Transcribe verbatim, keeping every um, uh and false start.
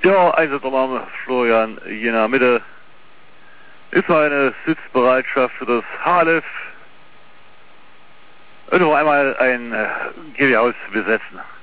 Ja, Einsatzalarm Florian, hier in der Mitte ist eine Sitzbereitschaft für das H L F. Und noch einmal ein Gewehrhaus besetzen.